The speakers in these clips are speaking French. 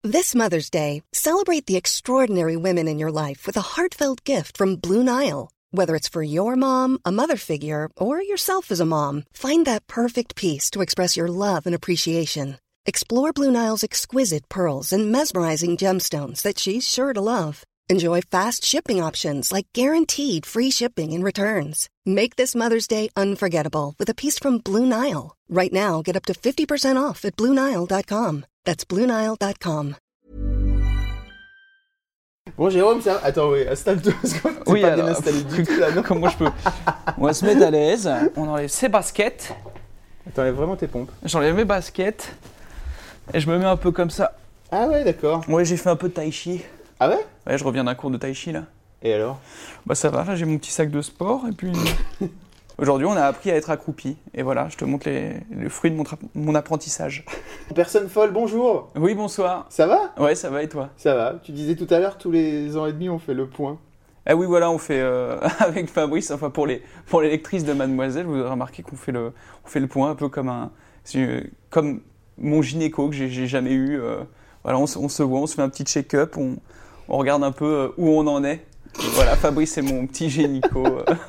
This Mother's Day, celebrate the extraordinary women in your life with a heartfelt gift from Blue Nile. Whether it's for your mom, a mother figure, or yourself as a mom, find that perfect piece to express your love and appreciation. Explore Blue Nile's exquisite pearls and mesmerizing gemstones that she's sure to love. Enjoy fast shipping options like guaranteed free shipping and returns. Make this Mother's Day unforgettable with a piece from Blue Nile. Right now, get up to 50% off at BlueNile.com. That's BlueNile.com. Bon, Jérôme, ça... Attends, oui, installe-toi, parce que t'es pas bien installé du tout, là, non? Comment je peux? On va se mettre à l'aise, on enlève ses baskets. T'enlèves vraiment tes pompes? J'enlève mes baskets et je me mets un peu comme ça. Ah ouais, d'accord. Ouais, j'ai fait un peu de tai chi. Ah ouais? Ouais, je reviens d'un cours de tai chi, là. Et alors? Bah ça va, là j'ai mon petit sac de sport et puis... Aujourd'hui, on a appris à être accroupi. Et voilà, je te montre le fruit de mon apprentissage. Personne folle, bonjour. Oui, bonsoir. Ça va? Ouais, ça va et toi? Ça va. Tu disais tout à l'heure, tous les ans et demi, on fait le point. Ah oui, voilà, on fait avec Fabrice, enfin pour les lectrices de Mademoiselle, vous avez remarqué qu'on fait le point un peu comme comme mon gynéco que j'ai jamais eu. Voilà, on se voit, on se fait un petit check-up, on regarde un peu où on en est. Voilà, Fabrice c'est mon petit gynéco.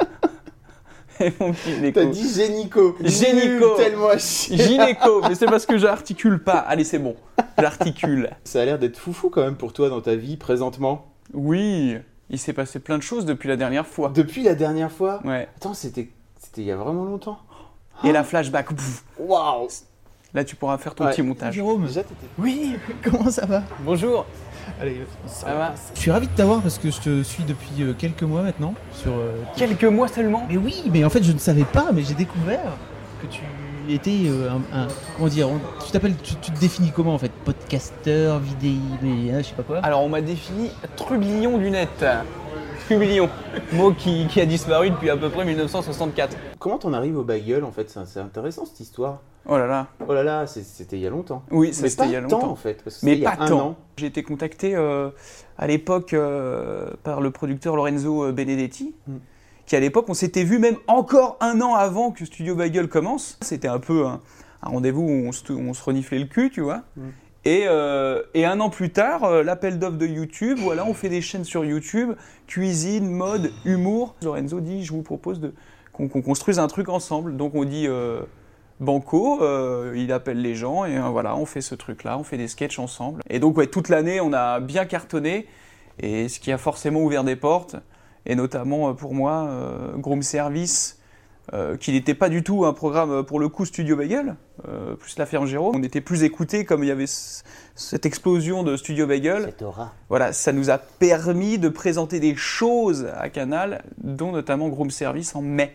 Et mon petit gynéco. T'as dit génico. Gynéco. Tellement chier. Gynéco, mais c'est parce que j'articule pas. Allez, c'est bon, j'articule. Ça a l'air d'être foufou quand même pour toi dans ta vie présentement. Oui, il s'est passé plein de choses depuis la dernière fois. Depuis la dernière fois? Ouais. Attends, c'était il y a vraiment longtemps. Et la flashback. Waouh. Là, tu pourras faire ton petit montage. Jérôme. Déjà, t'étais... Oui, comment ça va? Bonjour. Allez, Ça va? je suis ravi de t'avoir parce que je te suis depuis quelques mois maintenant sur. Quelques mois seulement? Mais oui, mais en fait je ne savais pas, mais j'ai découvert que tu étais comment dire, tu te définis comment en fait? Podcasteur, vidéo, mais je sais pas quoi. Alors, on m'a défini trublion du net. Trublion, mot qui a disparu depuis à peu près 1964. Comment t'en arrives au bagel en fait? C'est intéressant cette histoire. Oh là là. Oh là là, c'était il y a longtemps. Oui, ça mais c'était il y a longtemps. Tant, en fait, parce que mais il y a pas un tant. an. J'ai été contacté à l'époque par le producteur Lorenzo Benedetti, qui à l'époque, on s'était vu même encore un an avant que Studio Bagel commence. C'était un peu un rendez-vous où on se reniflait le cul, tu vois. Et un an plus tard, l'appel d'offres de YouTube, voilà, on fait des chaînes sur YouTube, cuisine, mode, humour. Lorenzo dit, je vous propose qu'on construise un truc ensemble. Donc on dit banco, il appelle les gens et voilà, on fait ce truc-là, on fait des sketchs ensemble. Et donc ouais, toute l'année, on a bien cartonné, et ce qui a forcément ouvert des portes, et notamment pour moi, Groom Service, qui n'était pas du tout un programme pour le coup Studio Bagel, plus la ferme Jérôme. On était plus écoutés comme il y avait cette explosion de Studio Bagel. Cette aura. Voilà, ça nous a permis de présenter des choses à Canal, dont notamment Groom Service en mai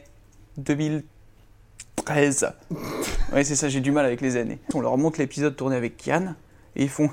2013. Oui, c'est ça, j'ai du mal avec les années. On leur montre l'épisode tourné avec Kian, et ils font...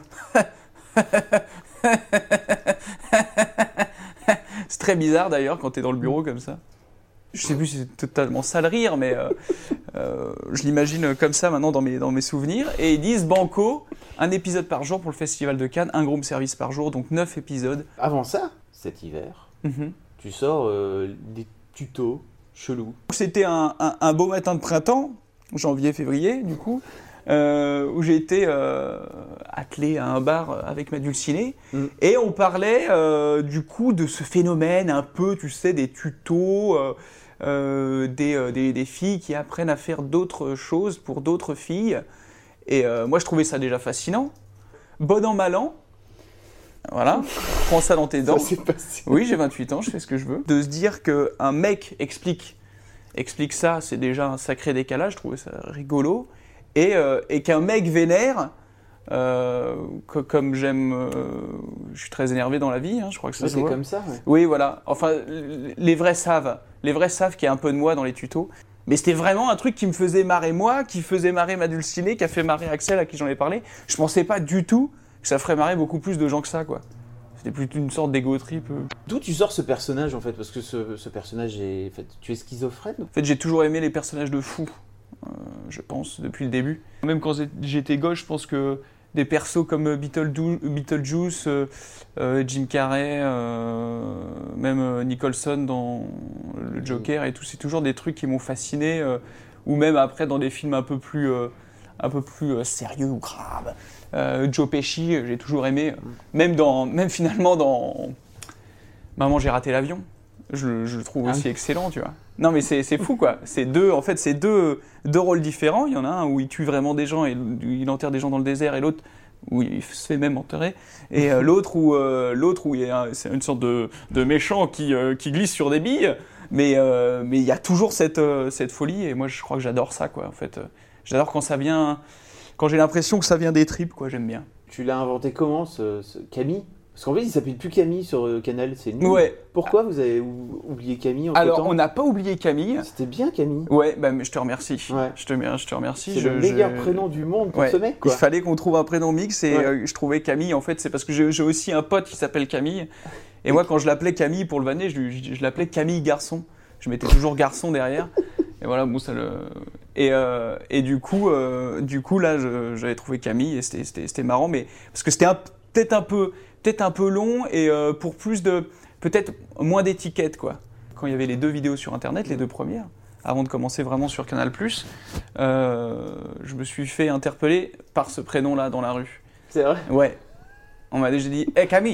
C'est très bizarre d'ailleurs quand t'es dans le bureau comme ça. Je sais plus si c'est totalement sale rire, mais je l'imagine comme ça maintenant dans mes souvenirs. Et ils disent banco, un épisode par jour pour le Festival de Cannes, un Groom Service par jour, donc 9 épisodes. Avant ça, cet hiver, tu sors des tutos chelous. C'était un beau matin de printemps, janvier-février du coup, où j'ai été attelé à un bar avec ma dulcinée, et on parlait du coup de ce phénomène un peu, tu sais, des tutos, des filles qui apprennent à faire d'autres choses pour d'autres filles. Et moi, je trouvais ça déjà fascinant. Bon an, mal an. Voilà, prends ça dans tes dents. Ça s'est passé. Oui, j'ai 28 ans, je fais ce que je veux. De se dire qu'un mec explique ça, c'est déjà un sacré décalage, je trouvais ça rigolo. Et qu'un mec vénère, comme j'aime, je suis très énervé dans la vie, je crois que ça se C'est voit. comme ça, ouais. Oui, voilà. Enfin, les vrais savent qu'il y a un peu de moi dans les tutos. Mais c'était vraiment un truc qui me faisait marrer moi, qui faisait marrer ma dulcinée, qui a fait marrer Axel à qui j'en ai parlé. Je pensais pas du tout que ça ferait marrer beaucoup plus de gens que ça, quoi. C'était plutôt une sorte d'ego trip. D'où tu sors ce personnage en fait? Parce que ce personnage est. En fait, tu es schizophrène? En fait, j'ai toujours aimé les personnages de fous, je pense, depuis le début. Même quand j'étais gauche, je pense que des persos comme Beetlejuice, Jim Carrey, même Nicholson dans le Joker et tout, c'est toujours des trucs qui m'ont fasciné. Ou même après dans des films un peu plus un peu plus sérieux ou grave. Joe Pesci, j'ai toujours aimé, même finalement dans Maman, j'ai raté l'avion. Je le trouve aussi excellent, tu vois. Non, mais c'est fou, quoi. C'est deux rôles différents. Il y en a un où il tue vraiment des gens et il enterre des gens dans le désert, et l'autre où il se fait même enterrer. Et l'autre où c'est une sorte de méchant qui glisse sur des billes. Mais il y a toujours cette folie, et moi, je crois que j'adore ça, quoi. En fait, j'adore quand j'ai l'impression que ça vient des tripes, quoi. J'aime bien. Tu l'as inventé comment, ce Camille ? Parce qu'en fait, il s'appelle plus Camille sur Canal, c'est nul. Ouais. Pourquoi vous avez oublié Camille entre-temps ? Alors, on n'a pas oublié Camille. C'était bien Camille. Ouais, mais je te remercie. Ouais. Je te remercie. C'est le meilleur prénom du monde pour ce mec, quoi. Il fallait qu'on trouve un prénom mix, et je trouvais Camille, en fait, c'est parce que j'ai aussi un pote qui s'appelle Camille. Et moi, quand je l'appelais Camille pour le vanner, je l'appelais Camille Garçon. Je mettais toujours garçon derrière. Et voilà, bon, ça le... Et du coup, là, j'avais trouvé Camille, et c'était marrant, mais parce que c'était peut-être un peu long, et pour peut-être moins d'étiquettes, quoi. Quand il y avait les 2 vidéos sur Internet, les 2 premières, avant de commencer vraiment sur Canal+, je me suis fait interpeller par ce prénom-là dans la rue. C'est vrai ? Ouais. On m'a déjà dit « Hey Camille !»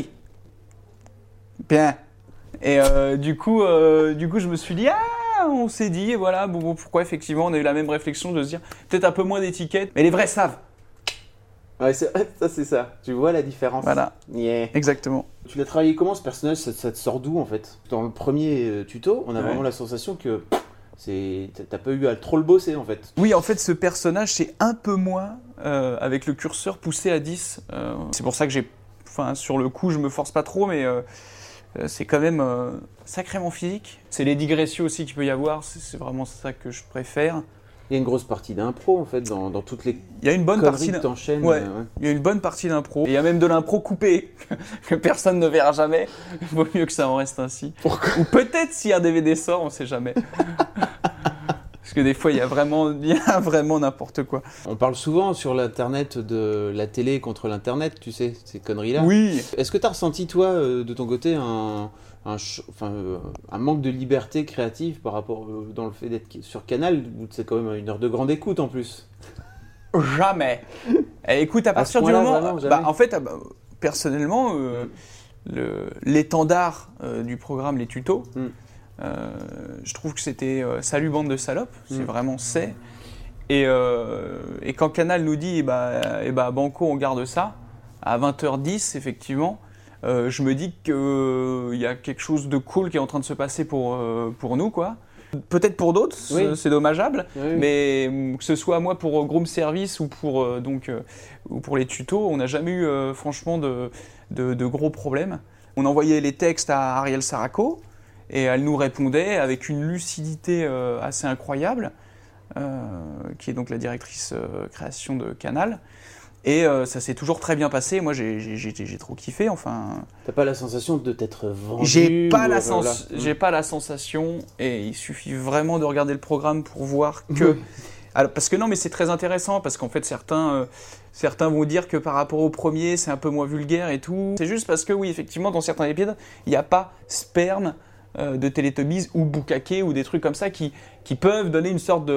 Bien. Et du coup, je me suis dit « Ah !» On s'est dit, et voilà, bon, pourquoi effectivement, on a eu la même réflexion de se dire peut-être un peu moins d'étiquettes, mais les vrais savent. Ouais, c'est ça. Tu vois la différence. Voilà. Yeah. Exactement. Tu l'as travaillé comment, ce personnage ? Ça te sort d'où, en fait ? Dans le premier tuto, on a vraiment la sensation que t'as pas eu à trop le bosser, en fait. Oui, en fait, ce personnage, c'est un peu moi, avec le curseur poussé à 10. C'est pour ça que sur le coup, je me force pas trop, mais c'est quand même sacrément physique. C'est les digressions aussi qu'il peut y avoir, c'est vraiment ça que je préfère. Il y a une grosse partie d'impro, en fait, dans toutes les il y a une bonne partie que t'enchaînes. Ouais. Il y a une bonne partie d'impro. Et il y a même de l'impro coupé, que personne ne verra jamais. Il vaut mieux que ça en reste ainsi. Pourquoi ? Ou peut-être si un DVD sort, on sait jamais. Parce que des fois, il y a vraiment n'importe quoi. On parle souvent sur l'internet de la télé contre l'internet, tu sais, ces conneries-là. Oui. Est-ce que tu as ressenti, toi, de ton côté, un manque de liberté créative par rapport dans le fait d'être sur Canal, où c'est quand même 1 heure de grande écoute en plus ? Jamais. Et écoute, à partir du moment... Vraiment, en fait, personnellement, l'étendard du programme, les tutos, je trouve que c'était salut bande de salopes, c'est vraiment c'est. Et quand Canal nous dit, banco, on garde ça, à 20h10, effectivement, je me dis qu'il y a quelque chose de cool qui est en train de se passer pour nous, quoi. Peut-être pour d'autres, c'est dommageable, mais que ce soit moi pour Groom Service ou pour les tutos, on n'a jamais eu franchement de gros problèmes. On envoyait les textes à Ariel Saraco, et elle nous répondait avec une lucidité assez incroyable, qui est donc la directrice création de Canal. Et ça s'est toujours très bien passé. Moi, j'ai trop kiffé. Enfin, t'as pas la sensation de t'être vendu ? J'ai pas la sensation, et il suffit vraiment de regarder le programme pour voir que. Alors, parce que non, mais c'est très intéressant, parce qu'en fait, certains vont dire que par rapport au premier, c'est un peu moins vulgaire et tout. C'est juste parce que oui, effectivement, dans certains épisodes, il n'y a pas sperme de Teletubbies ou Bukake ou des trucs comme ça qui peuvent donner une sorte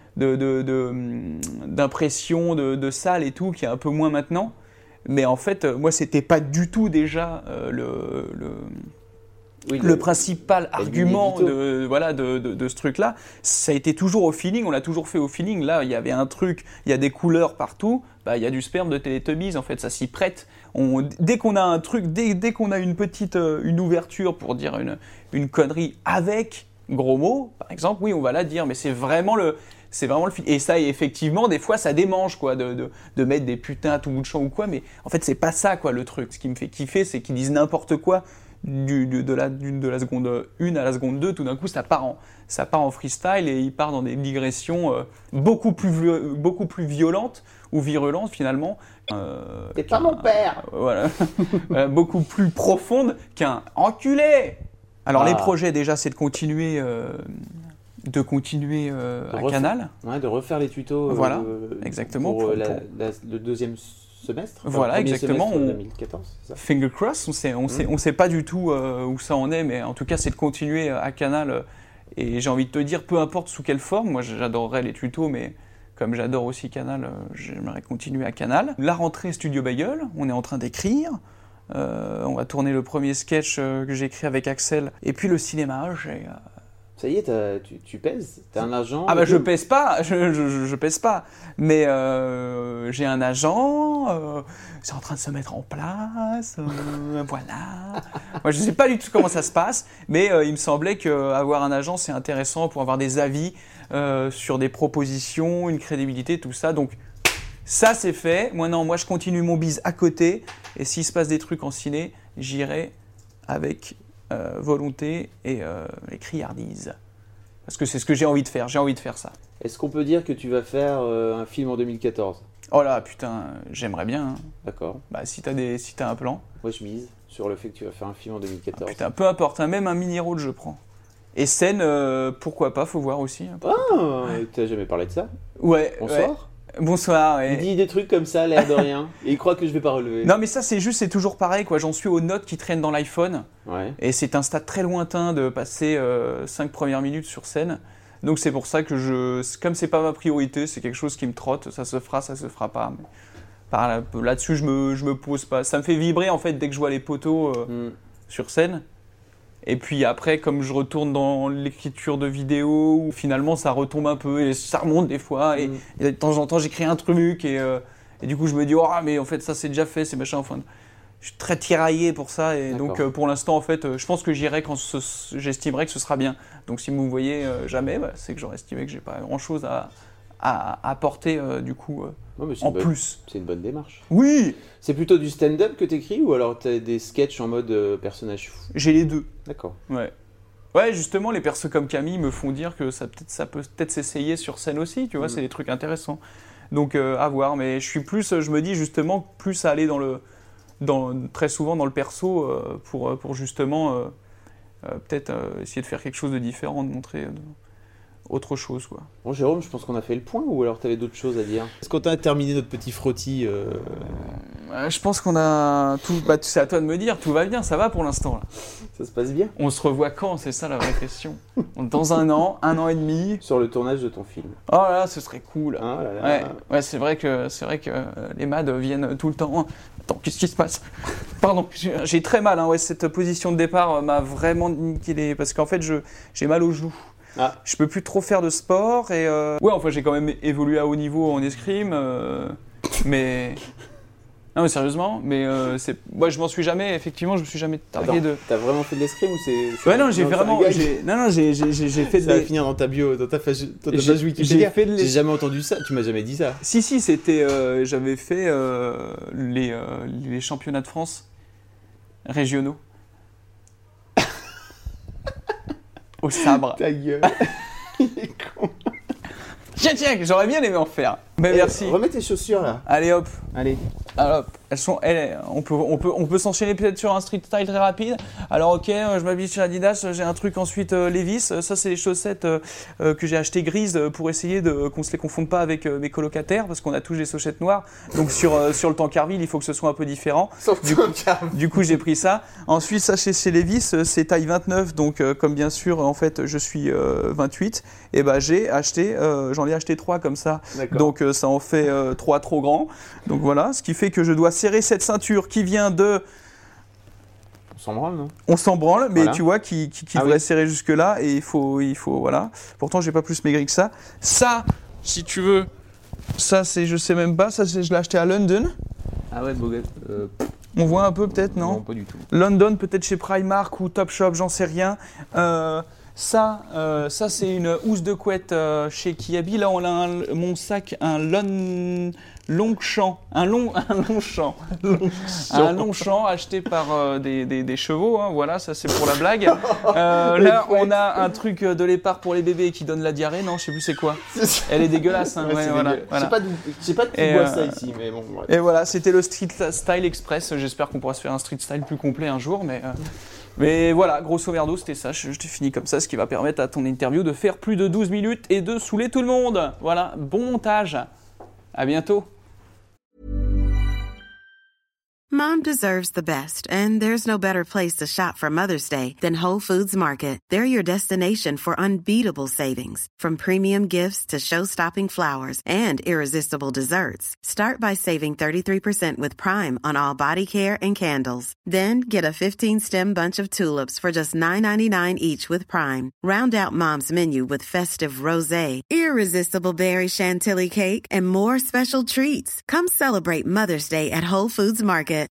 d'impression de salle et tout, qui est un peu moins maintenant. Mais en fait, moi, c'était pas du tout déjà le principal argument de ce truc-là. Ça a été toujours au feeling, on l'a toujours fait au feeling. Là, il y avait un truc, il y a des couleurs partout, il y a du sperme de Teletubbies, en fait, ça s'y prête. Dès qu'on a un truc, dès qu'on a une ouverture pour dire une connerie avec gros mots, par exemple, oui, on va la dire, mais c'est vraiment le fil. Et ça, effectivement, des fois, ça démange, quoi, de mettre des putains à tout bout de champ ou quoi, mais en fait, c'est pas ça, quoi, le truc. Ce qui me fait kiffer, c'est qu'ils disent n'importe quoi de la seconde 1 à la seconde 2, tout d'un coup, ça part en freestyle, et il part dans des digressions beaucoup plus violentes ou virulentes, finalement. T'es pas mon père. Voilà. Beaucoup plus profondes qu'un enculé. Alors, les projets, déjà, c'est de continuer à Canal. Ouais, de refaire les tutos. Voilà, exactement. Pour le deuxième semestre. Voilà, exactement. 2014, c'est ça. Finger cross, on sait pas du tout où ça en est, mais en tout cas, c'est de continuer à Canal. Et j'ai envie de te dire, peu importe sous quelle forme, moi j'adorerais les tutos, mais Comme j'adore aussi Canal, j'aimerais continuer à Canal. La rentrée Studio Bagel, on est en train d'écrire. On va tourner le premier sketch que j'ai écrit avec Axel. Et puis le cinéma, Ça y est, tu pèses? T'as un agent? Ah bah je pèse pas, je pèse pas. Mais j'ai un agent, c'est en train de se mettre en place, voilà. Moi je sais pas du tout comment ça se passe, mais il me semblait qu'avoir un agent c'est intéressant pour avoir des avis sur des propositions, une crédibilité, tout ça. Donc ça c'est fait. Moi je continue mon bise à côté. Et s'il se passe des trucs en ciné, j'irai avec volonté et criardise. Parce que c'est ce que j'ai envie de faire. J'ai envie de faire ça. Est-ce qu'on peut dire que tu vas faire un film en 2014? Oh là, putain, j'aimerais bien. Hein. D'accord. Bah si t'as un plan. Moi je mise sur le fait que tu vas faire un film en 2014. Ah, putain, peu importe, hein, même un mini-rôle je prends. Et scène, pourquoi pas, faut voir aussi. Hein, t'as jamais parlé de ça? Ouais. Bonsoir. Ouais. Bonsoir. Ouais. Il dit des trucs comme ça, l'air de rien, et il croit que je vais pas relever. Non mais ça c'est toujours pareil quoi, j'en suis aux notes qui traînent dans l'iPhone. Ouais. Et c'est un stade très lointain de passer 5 premières minutes sur scène. Donc c'est pour ça que comme c'est pas ma priorité, c'est quelque chose qui me trotte, ça se fera pas. Mais là-dessus je me pose pas. Ça me fait vibrer en fait dès que je vois les poteaux sur scène. Et puis après, comme je retourne dans l'écriture de vidéos, où finalement ça retombe un peu et ça remonte des fois. Et de temps en temps, j'écris un truc et du coup je me dis mais en fait ça c'est déjà fait, c'est machin. Enfin, je suis très tiraillé pour ça et D'accord. donc pour l'instant en fait, je pense que j'irai quand j'estimerai que ce sera bien. Donc si vous me voyez jamais, c'est que j'aurais estimé que j'ai pas grand-chose à apporter du coup en plus. C'est une bonne démarche. Oui. C'est plutôt du stand-up que t'écris ou alors t'as des sketchs en mode personnage fou? J'ai les deux. D'accord. Ouais, justement, les persos comme Camille me font dire que ça peut peut-être s'essayer sur scène aussi, tu vois, c'est des trucs intéressants. Donc, à voir, mais je me dis justement, plus à aller très souvent dans le perso pour justement peut-être essayer de faire quelque chose de différent, de montrer autre chose, quoi. Bon, Jérôme, je pense qu'on a fait le point ou alors t'avais d'autres choses à dire? Est-ce qu'on a terminé notre petit frottis Je pense qu'on a tout. C'est à toi de me dire, tout va bien, ça va pour l'instant. Là. Ça se passe bien? On se revoit quand? C'est ça la vraie question. Dans un an et demi. Sur le tournage de ton film. Oh là là, ce serait cool. Ah là là. Ouais, c'est vrai que les MAD viennent tout le temps. Attends, qu'est-ce qui se passe? Pardon, j'ai très mal. Hein, cette position de départ m'a vraiment niqué parce qu'en fait, j'ai mal aux joues. Je peux plus trop faire de sport et j'ai quand même évolué à haut niveau en escrime, mais non mais sérieusement, moi je m'en suis jamais, effectivement, je me suis jamais targué de. T'as vraiment fait de l'escrime ou c'est Ouais non, j'ai fait de. Ça va finir dans ta bio, dans ta page Wikipédia. J'ai jamais entendu ça. Tu m'as jamais dit ça. Si c'était, j'avais fait les championnats de France régionaux. Au sabre. Ta gueule. Il est con. Tiens, j'aurais bien aimé en faire. Mais merci. Remets tes chaussures là. Allez hop. Allez. Alors, on peut s'enchaîner peut-être sur un street style très rapide. Alors ok, je m'habille chez Adidas, j'ai un truc ensuite Levi's. Ça c'est les chaussettes que j'ai achetées grises pour essayer qu'on se les confonde pas avec mes colocataires parce qu'on a tous des chaussettes noires. Donc sur le Tancarville, il faut que ce soit un peu différent. Du coup j'ai pris ça. Ensuite ça chez Levi's, c'est taille 29. Donc comme bien sûr en fait je suis 28, et j'en ai acheté 3 comme ça. D'accord. Donc ça en fait 3 trop grands. Donc voilà, ce qui fait que je dois serrer cette ceinture qui vient de... On s'en branle, non? On s'en branle, mais voilà. Tu vois, qui devrait serrer jusque là, et il faut, voilà. Pourtant, j'ai pas plus maigri que ça. Ça, si tu veux, ça c'est, je sais même pas, ça je l'ai acheté à London. Ah ouais, beau gosse. On voit un peu peut-être, non? Non, pas du tout. London, peut-être chez Primark ou Topshop, j'en sais rien. Ça c'est une housse de couette chez Kiabi. Là, on a mon sac, un long champ acheté par des chevaux. Hein, voilà, ça c'est pour la blague. Là, on a un truc de l'épargne pour les bébés qui donne la diarrhée. Non, je sais plus c'est quoi. Elle est dégueulasse. Hein, ouais, voilà. Je sais pas d'où tu bois ça ici, mais bon. Ouais. Et voilà, c'était le Street Style Express. J'espère qu'on pourra se faire un Street Style plus complet un jour, mais voilà, grosso merdo, c'était ça. Je t'ai fini comme ça, ce qui va permettre à ton interview de faire plus de 12 minutes et de saouler tout le monde. Voilà, bon montage. À bientôt. Mom deserves the best, and there's no better place to shop for Mother's Day than Whole Foods Market. They're your destination for unbeatable savings, from premium gifts to show-stopping flowers and irresistible desserts. Start by saving 33% with Prime on all body care and candles. Then get a 15-stem bunch of tulips for just $9.99 each with Prime. Round out Mom's menu with festive rosé, irresistible berry chantilly cake, and more special treats. Come celebrate Mother's Day at Whole Foods Market.